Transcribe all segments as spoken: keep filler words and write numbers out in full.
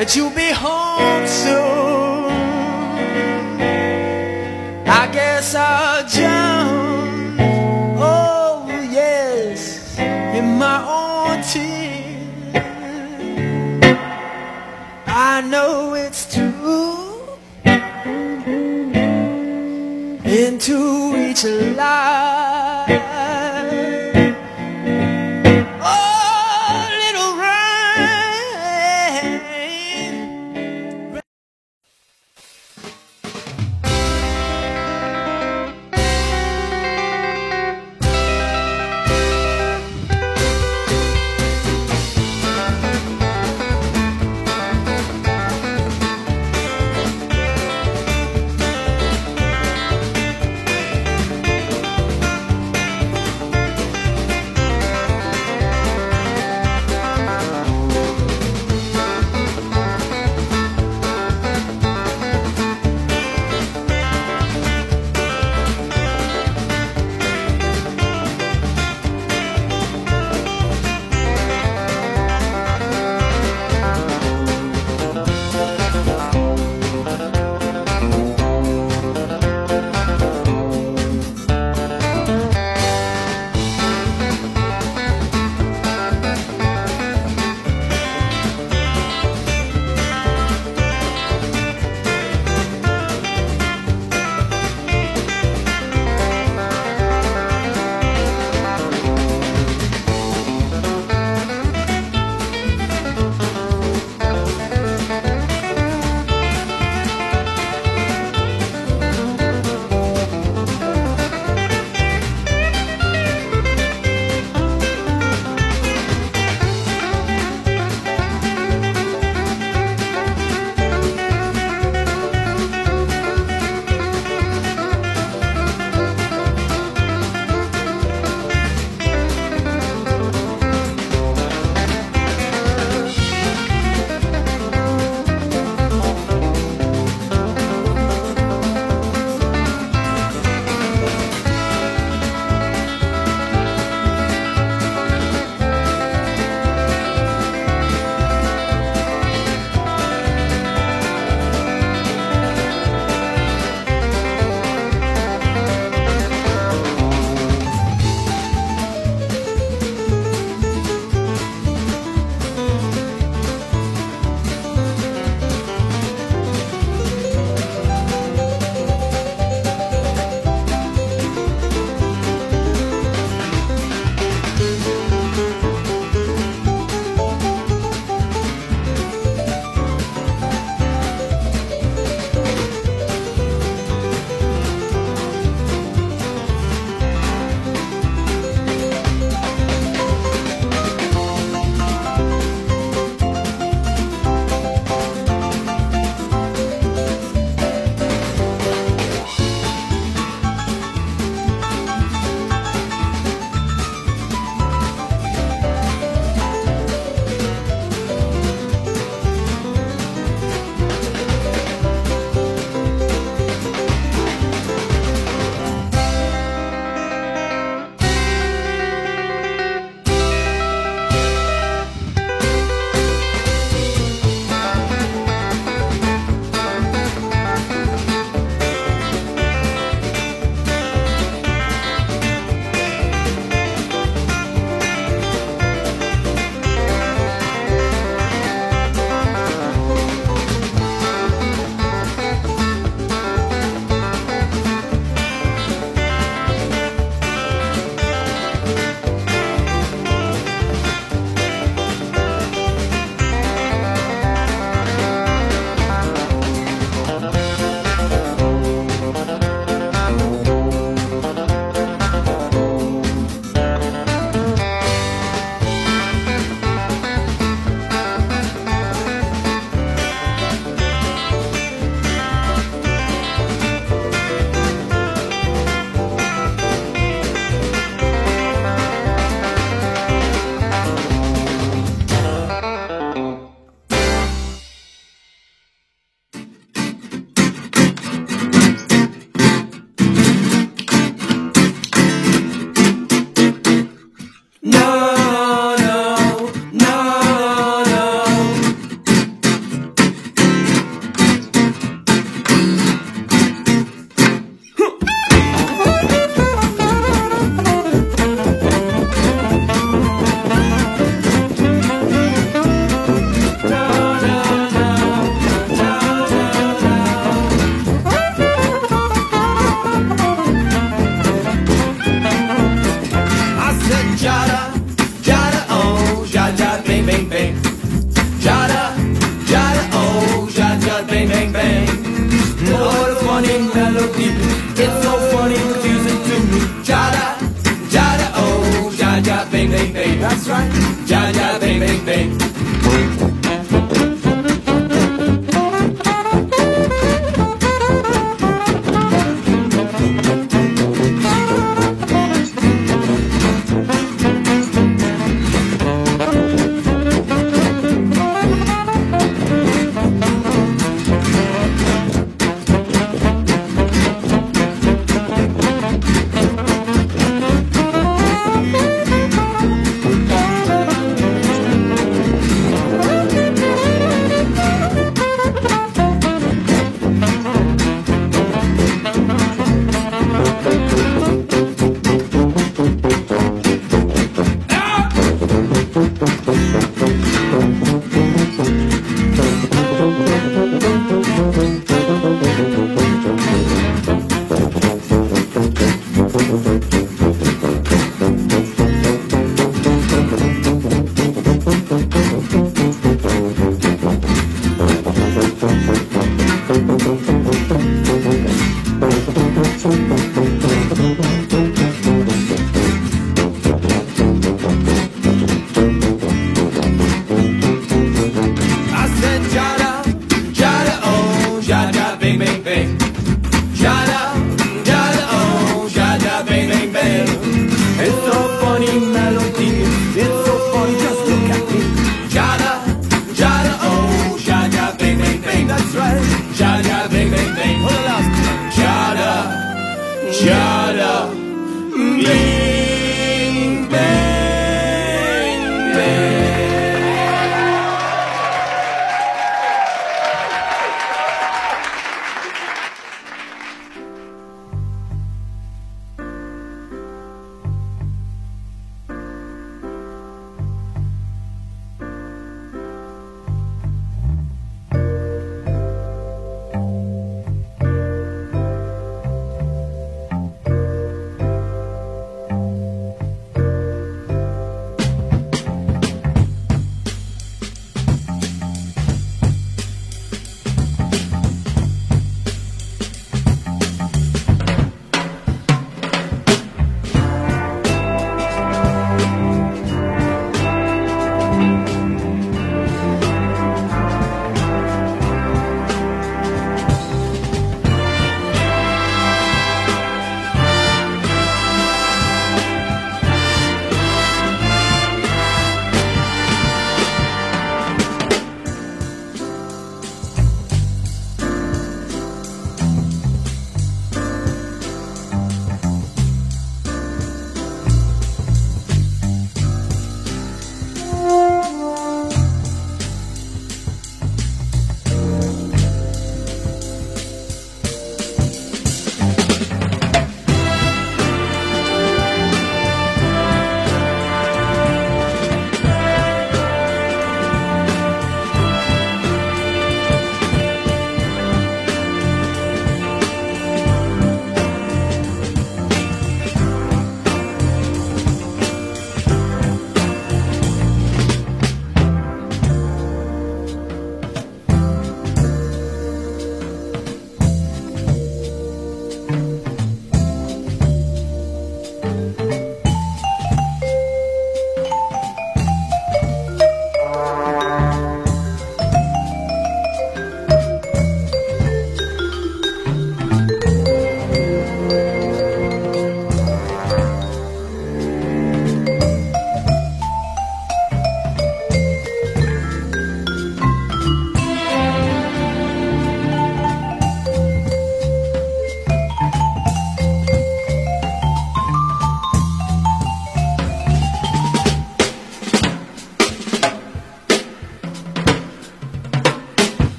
that you'll be home soon. I guess I'll jump, oh yes, in my own tears. I know it's true, into each life. Oh, little rain. bang, bang.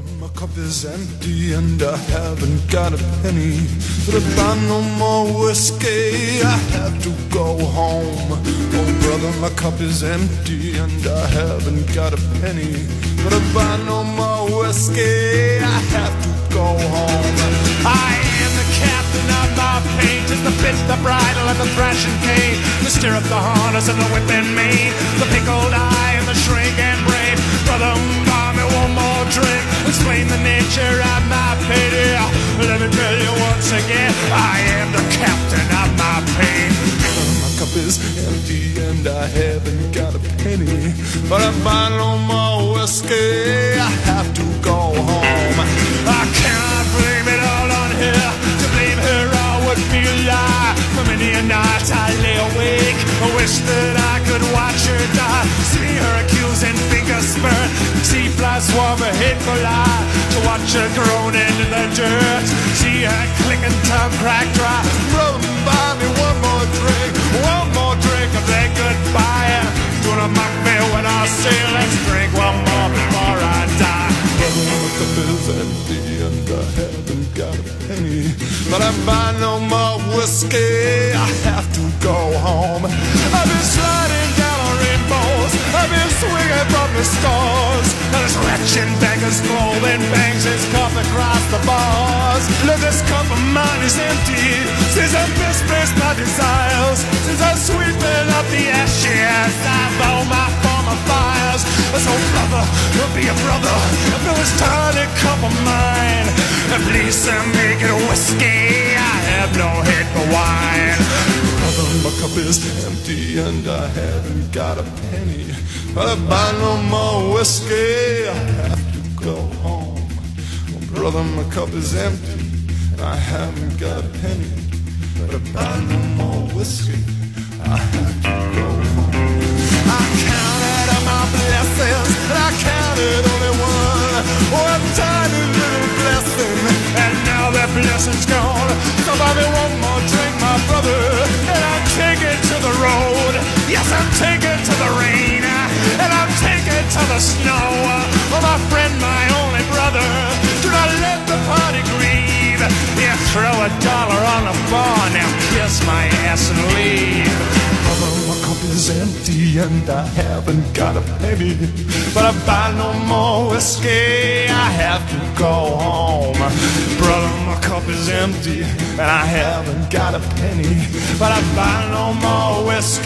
My cup is empty and I haven't got a penny to buy no more whiskey. I have to go home. Oh brother, my cup is empty and I haven't got a penny to buy no more whiskey. I have to go home. I am the captain of my pain, just the bit, the bridle, and the thrashing cane, the stirrup, the harness, and the whip and mane, the pickled eye and the shrink and brain. Brother, buy me one more drink, explain the nature of my pity. Let me tell you once again, I am the captain of my pain. My cup is empty and I haven't got a penny, but I buy no more whiskey. I have to go home. I cannot blame it all on her. To blame her I would be a lie. For many a night I lay awake, I wish that I could watch her die. See her accusing finger spurt, see flies swarm a hateful eye. To watch her groaning in the dirt, see her clicking tongue crack dry. Brother, buy me one more drink, one more drink of that goodbye. Gonna mock me when I say let's drink one more before I die. Brother, my cup is empty and I haven't got a penny, but I buy no more whiskey. I have to go home. I've been sliding down on rainbows, I've been swinging from the stars, and this wretched beggar's clothing bangs his cup across the bars. Let this cup of mine is empty, since I've misplaced my desires, since I'm sweeping up the ashes of all my former fires. So brother, be a brother, fill this tiny cup of mine, and please uh, make it whiskey. I have no head for wine. Brother, my cup is empty and I haven't got a penny, but I buy no more whiskey. I have to go home. Oh, brother, my cup is empty and I haven't got a penny, but I buy no more whiskey. I have to go home. I counted up my blessings and I counted only one, one tiny little blessing, and now that blessing's gone. So buy me one more drink, my brother, and I'm taking to the road. Yes, I'm taking to the rain, and I'm taking to the snow. Oh, my friend, my only brother, do not let the party grieve. You throw a dollar on the bar, now kiss my ass and leave. Brother, my cup is empty and I haven't got a penny, but I buy no more whiskey. I have to go home. Brother, my cup is empty and I haven't got a penny, but I buy no more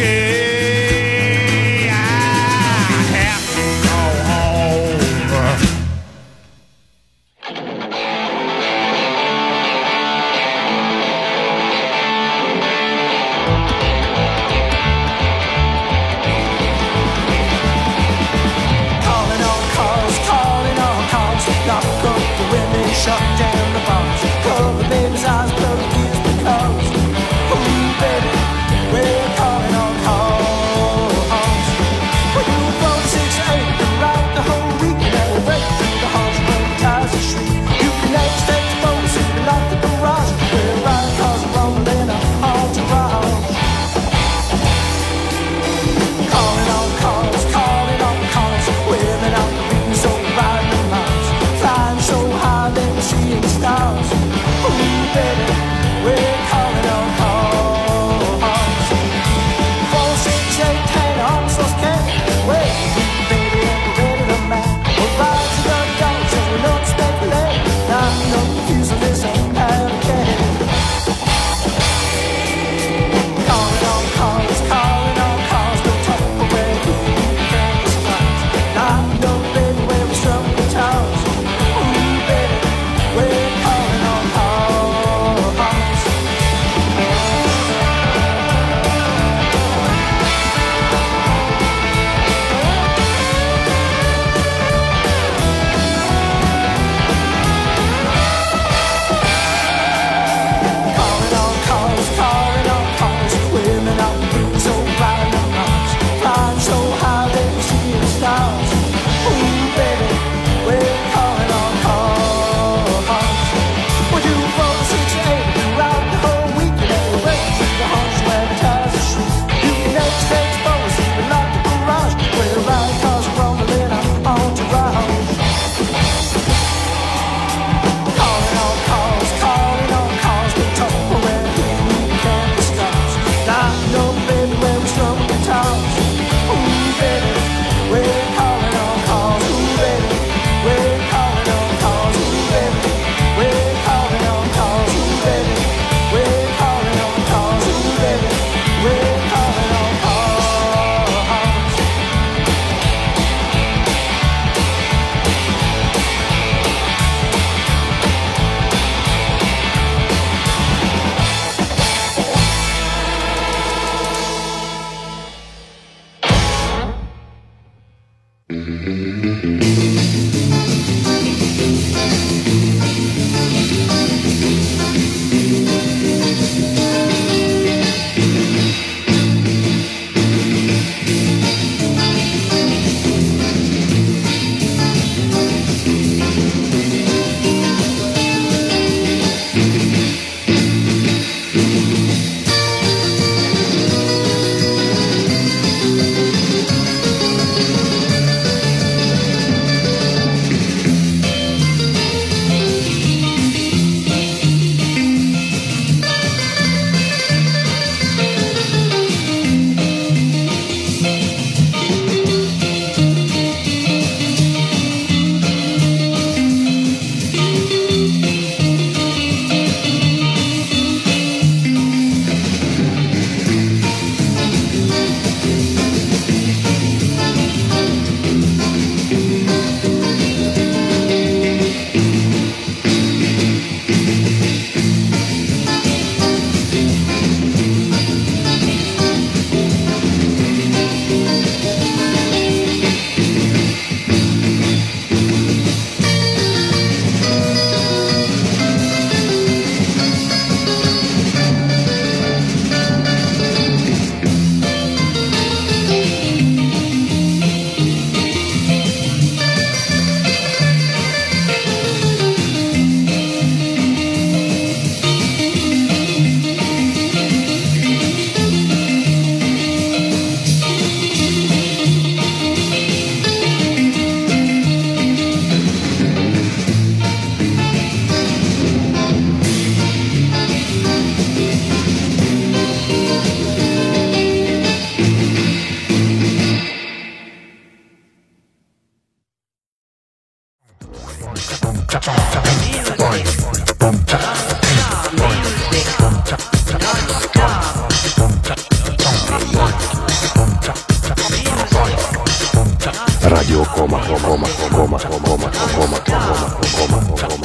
whiskey. I have to go home. Lock up the women, shut down the bars, cover baby's eyes, blow the kids because, ooh baby, we're calling on call. Radio Coma, Coma, Coma, Coma, Coma, Coma, Coma, Coma, Coma.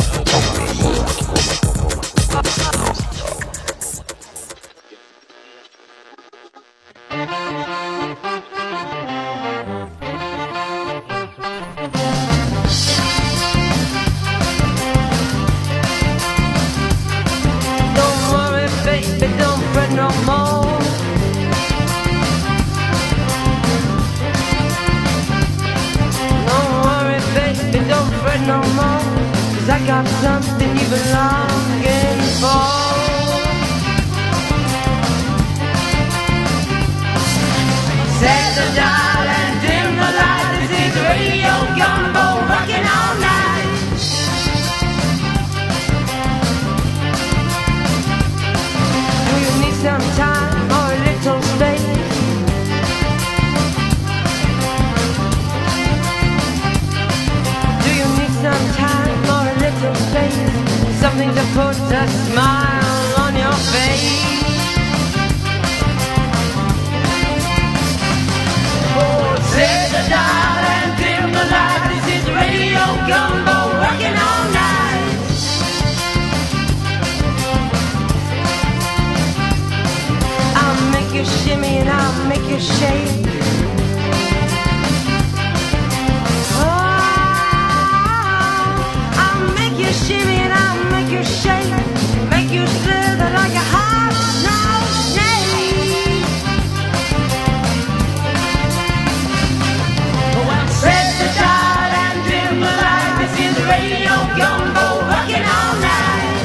Something to put a smile on your face. Oh, set the dial and dim the light. This is Radio Gumbo, working all night. I'll make you shimmy and I'll make you shake. Shimmy and I'll make you shake, make you slither like a hot-nosed snake. Well, set the dial and dim the light. This is Radio Gumbo, rocking all night.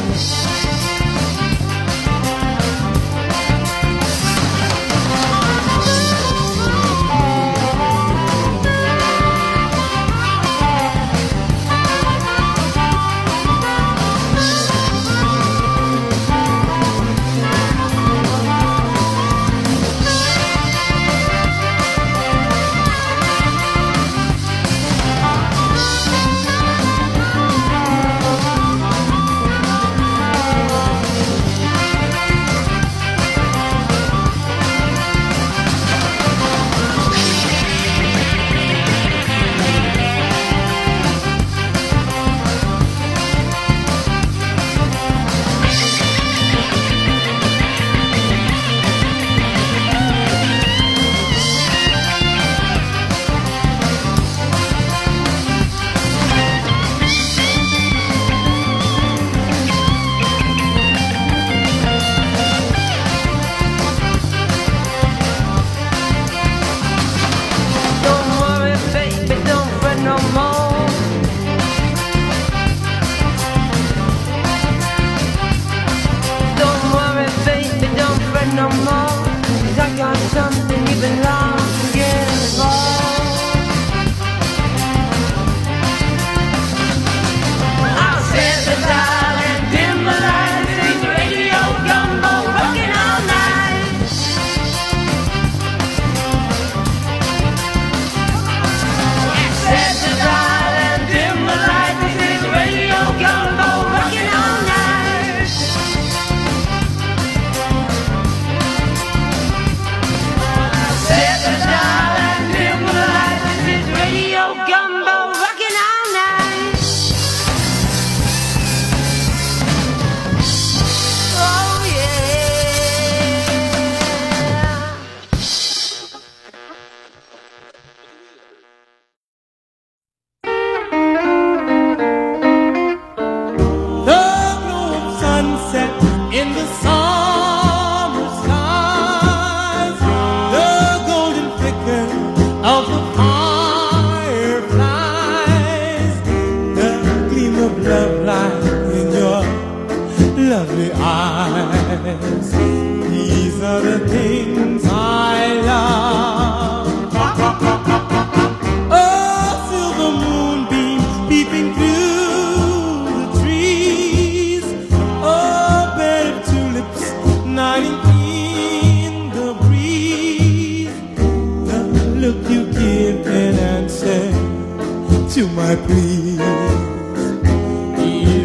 to my plea.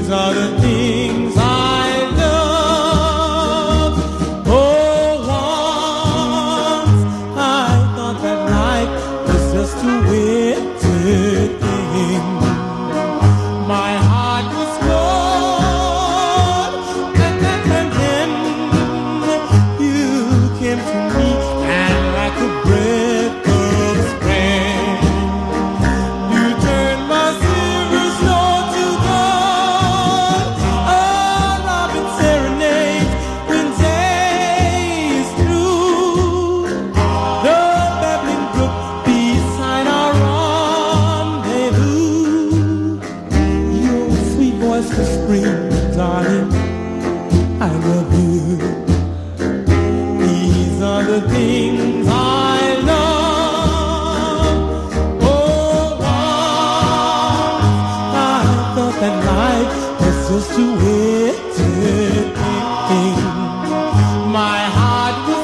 These are the things I love. Oh, once I thought that life was just a wicked thing. My heart was cold, and, and, and then you came to me, and like a breath of spring, you turned my silver snow to gold. Oh, robin serenade when days through the babbling brook beside our rendezvous. Your sweet voice will scream, darling, I love you. These are the things I love. Oh, once I thought that life was just a wicked thing. My heart was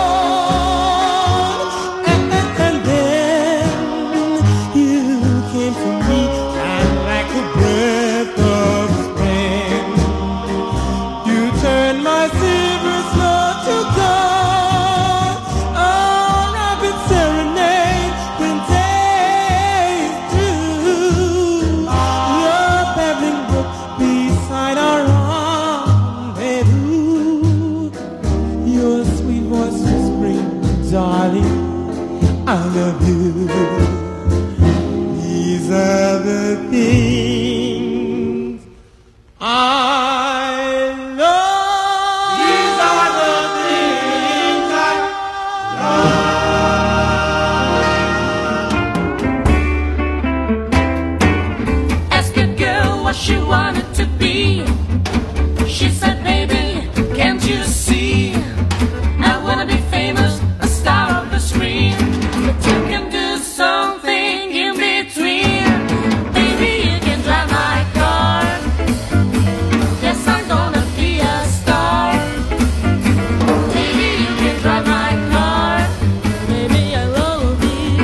cold, and, and, and then you came to me, and like a breath of spring, you turned my silver snow to gold. Oh, rapid serenade when days through your babbling brook beside our rendezvous. Your sweet voice will scream, darling, I love you. These are the things I love. These are the things I Asked a girl what she wanted to be. She said, baby, can't you see? I wanna be famous, a star of the screen. But you can do something in between. Baby, you can drive my car. Yes, I'm gonna be a star. Baby, you can drive my car. Baby, I love you.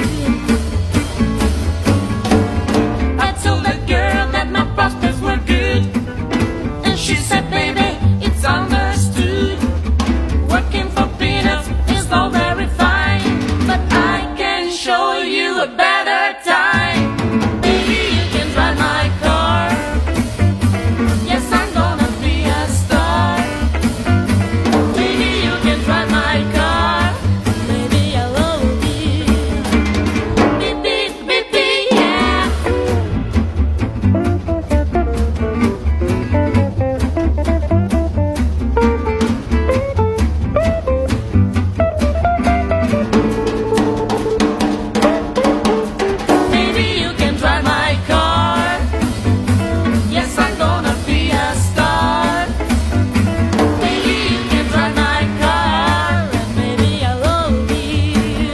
I told that girl that my prospects were good, and she said, baby, it's understood. Working for peanuts is all very fine, but I can show you a better time. Baby, you can drive my car. Yes, I'm gonna be a star. Baby, you can drive my car. Baby, I love you. Beep, beep, beep, beep, yeah. Baby, you can drive my car. Yes, I'm gonna be a star. Baby, you can drive my car. And baby, I love you.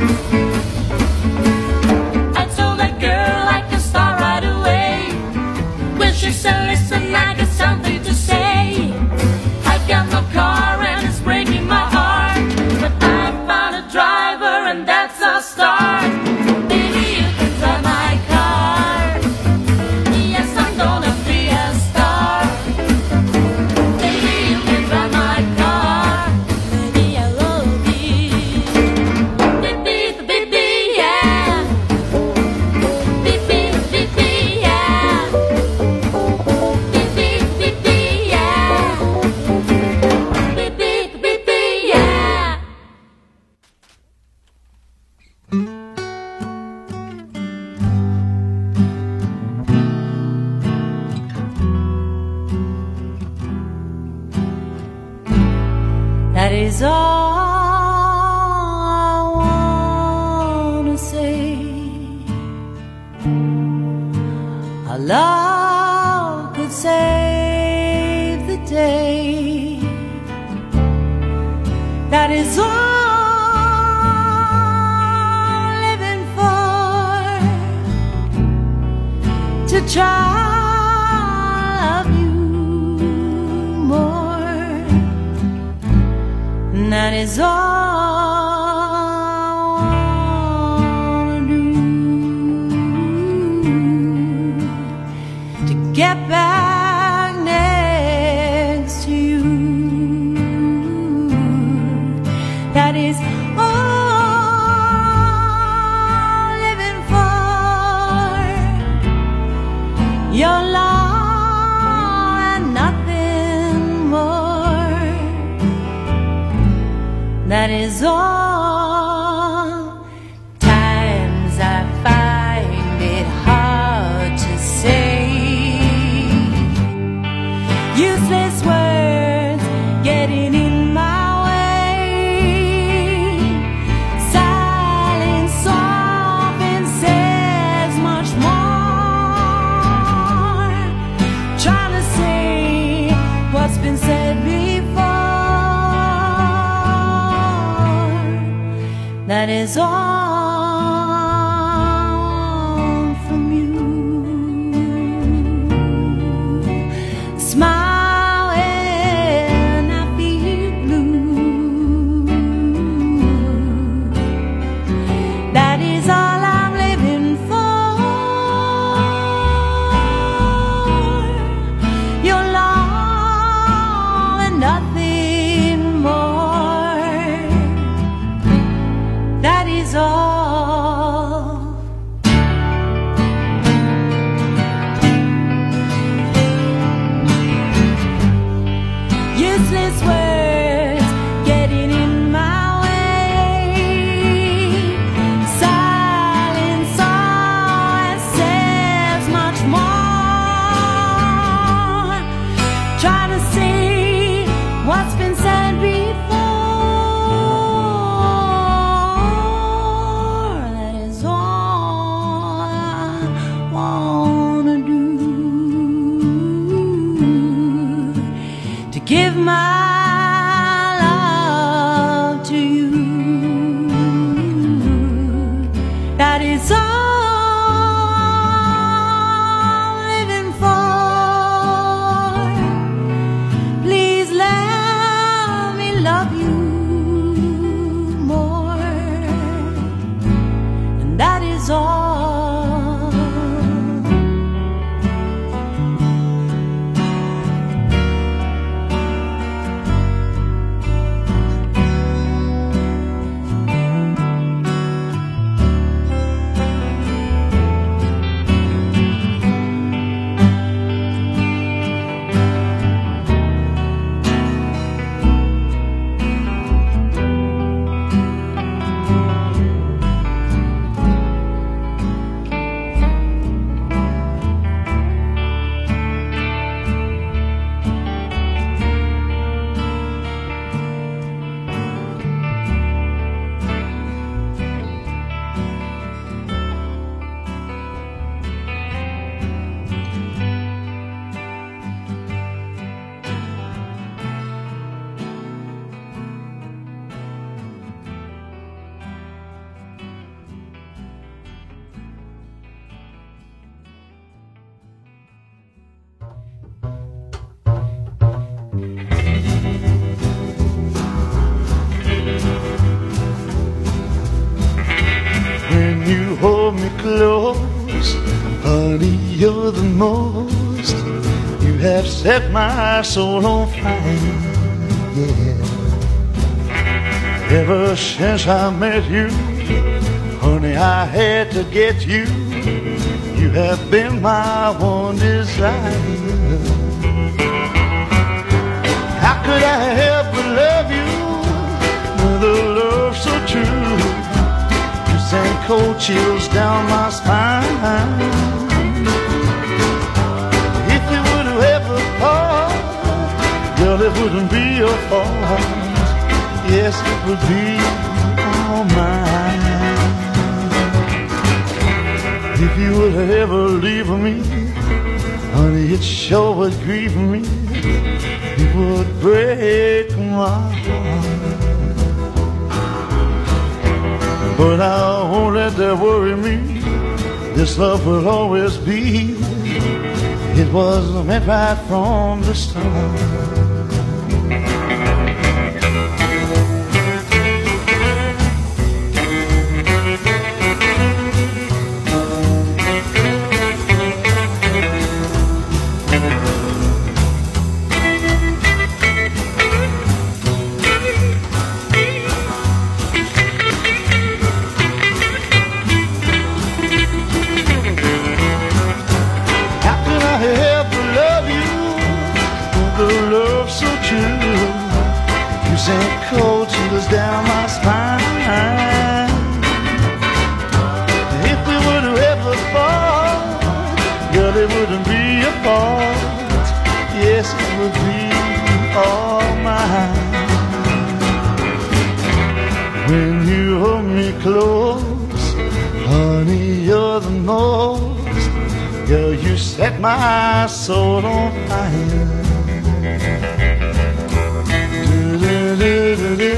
I told that girl I can start right away. When she said, listen, I got something to say. I got no car and it's breaking my heart, but I found a driver and that's a start. Baby, you can drive my car. Yes, I'm gonna be a star. Baby, you can drive my car. Baby, I love you. Beep, beep, beep, beep, yeah. Beep, beep, beep, beep, yeah. Beep, beep, beep, beep, yeah. Beep, beep, beep, beep, yeah. That is all I wanna say. Our love could save the day. That is all I'm living for. To try love you more. And that is all I wanna do. To get back your law and nothing more. That is all. Times I find it hard to say. Useless words getting in my way. Silence often says much more. Trying to say what's been said before. That is all from you. Smile when I feel blue. That is all I'm living for. Your love and nothing more. That is all. Useless words getting in my way. Silence always says much more. Trying to see what's been said before. That is all I wanna do. To give my love to you. That is all I'm living for. Please let me love you more. And that is all. When you hold me close, honey, you're the most. You have set my soul on fire, yeah. Ever since I met you, honey, I had to get you. You have been my one desire. How could I help but love you with a love so true? Send cold chills down my spine. If we would have ever part, girl, it wouldn't be your fault. Yes, it would be all mine. If you would have ever leave me, honey, it sure would grieve me. It would break my heart. But I won't let that worry me. This love will always be. It was meant right from the start. How could I but it wouldn't be your fault. Yes, it would be all mine. When you hold me close, honey, you're the most. Girl, you set my soul on fire. Do-do-do-do-do.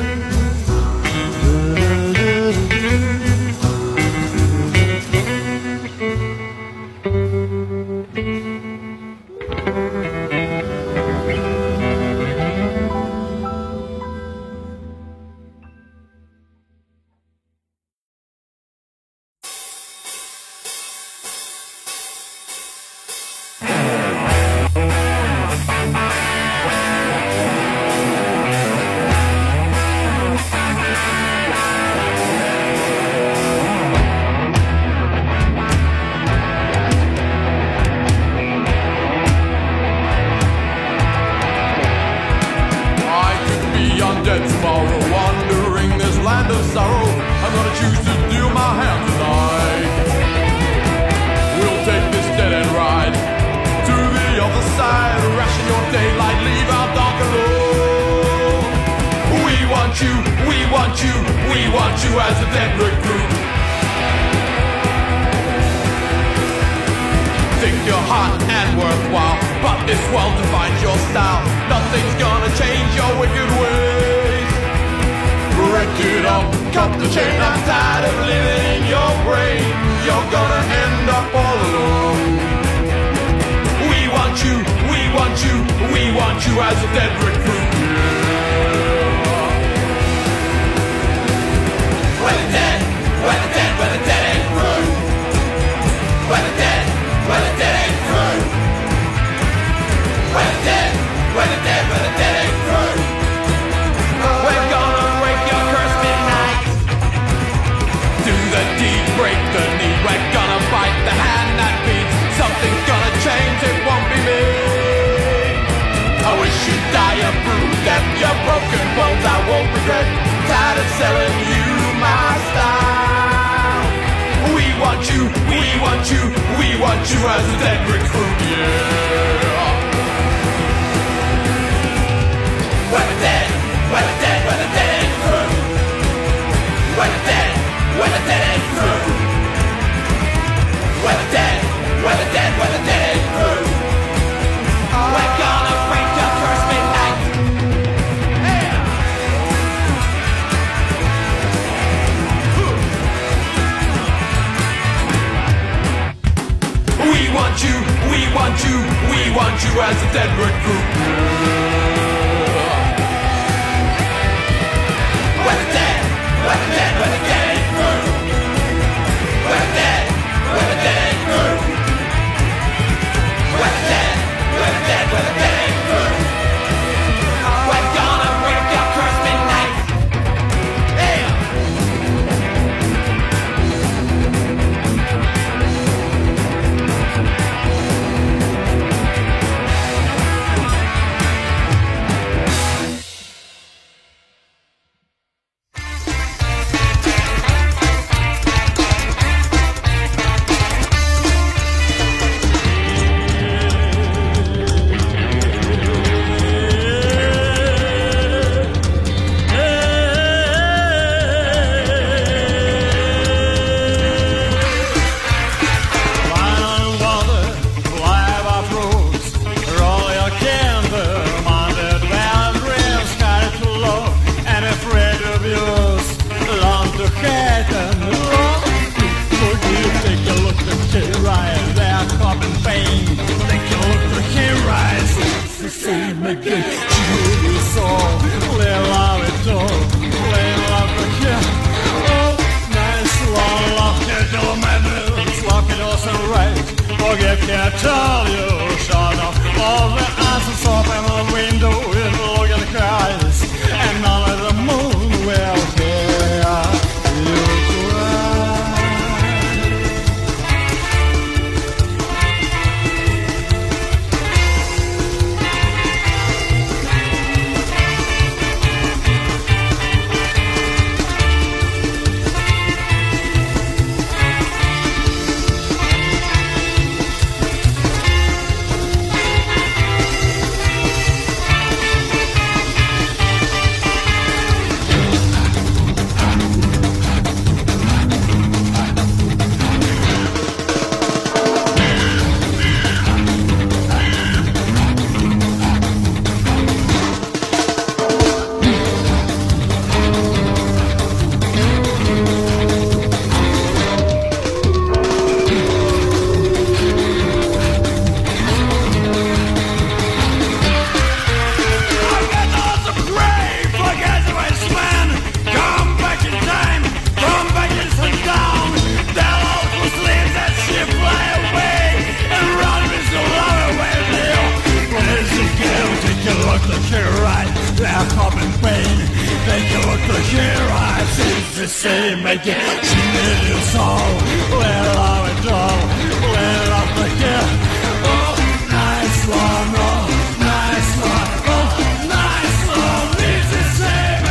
say, make it. She did it so. Well, I went all. Well, I forget. Oh, nice one, oh, nice one, oh, nice one. Needs the same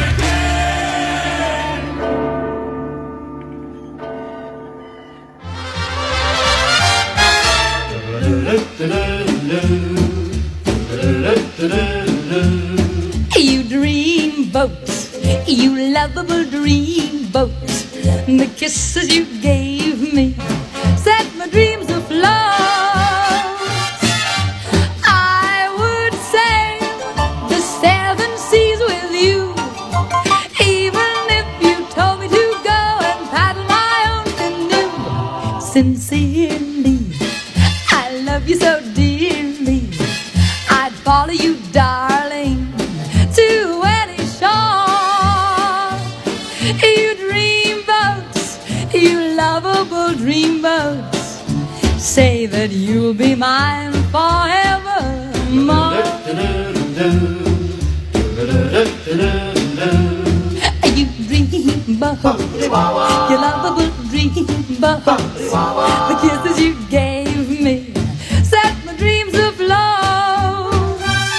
again. You dream boats, you lovable dream boats. The kisses you gave me set my dreams afloat. I would sail the seven seas with you, even if you told me to go and paddle my own canoe. Sincerely, I love you so dearly, I'd follow you, darling, to any shore. You dream boats, you lovable dream boats, say that you'll be mine forevermore. You dream boats, you lovable dream boats, the kisses you gave me set my dreams afloat.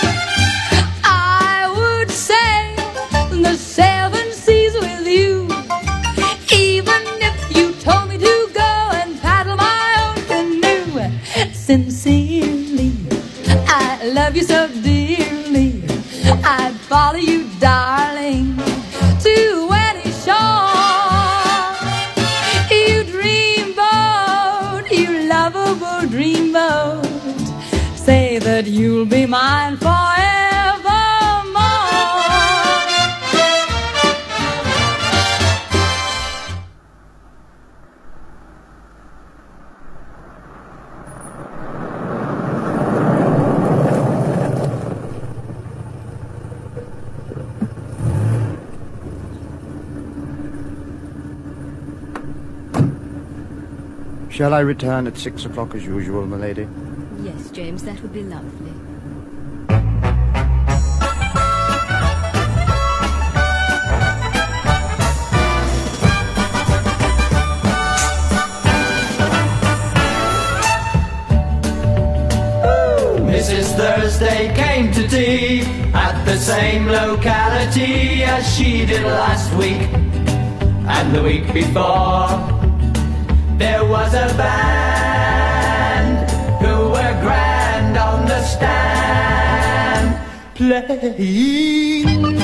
I would sail the seven seas with you, even if you told me to go and paddle my own canoe. Sincerely, I love you so dearly, I'd follow you, darling, to any shore. You dream boat, you lovable dream boat, say that you'll be mine forevermore. Shall I return at six o'clock as usual, my lady? Yes, James, that would be lovely. Missus Thursday came to tea at the same locality as she did last week and the week before. There was a band who were grand on the stand playing,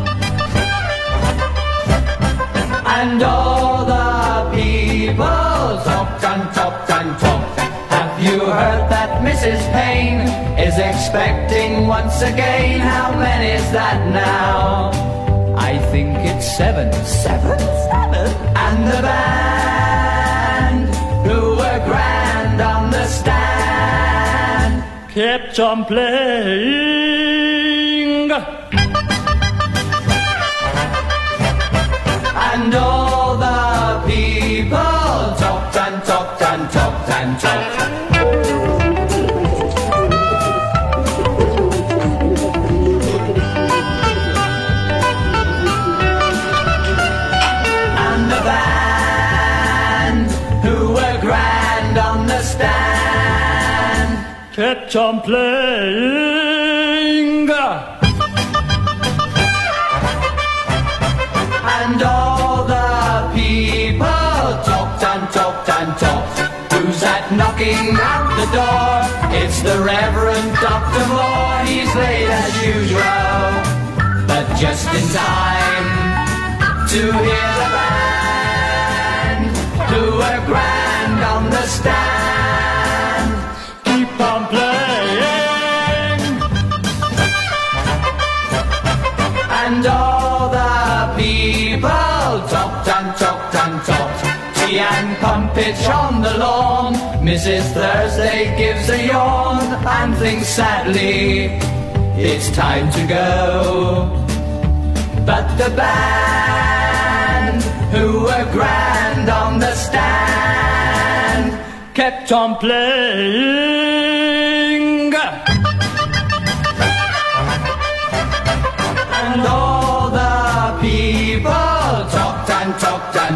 and all the people talked and talked and talked. Have you heard that Missus Payne is expecting once again? How many is that now? I think it's seven. Seven? Seven? And the band who were grand on the stand kept on playing, and all the people talked and talked and talked and talked. And the band who were grand on the stand kept on playing, and all the people talked and talked and talked. Who's that knocking at the door? It's the Reverend Doctor Moore. He's late as usual, but just in time to hear the band who were grand on the stand keep on playing, and all the people talked and talked and talked. Tea and pumpage on the lawn, Missus Thursday gives a yawn and thinks sadly it's time to go. But the band who were grand on the stand kept on playing, and all the people talked and talked and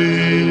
baby.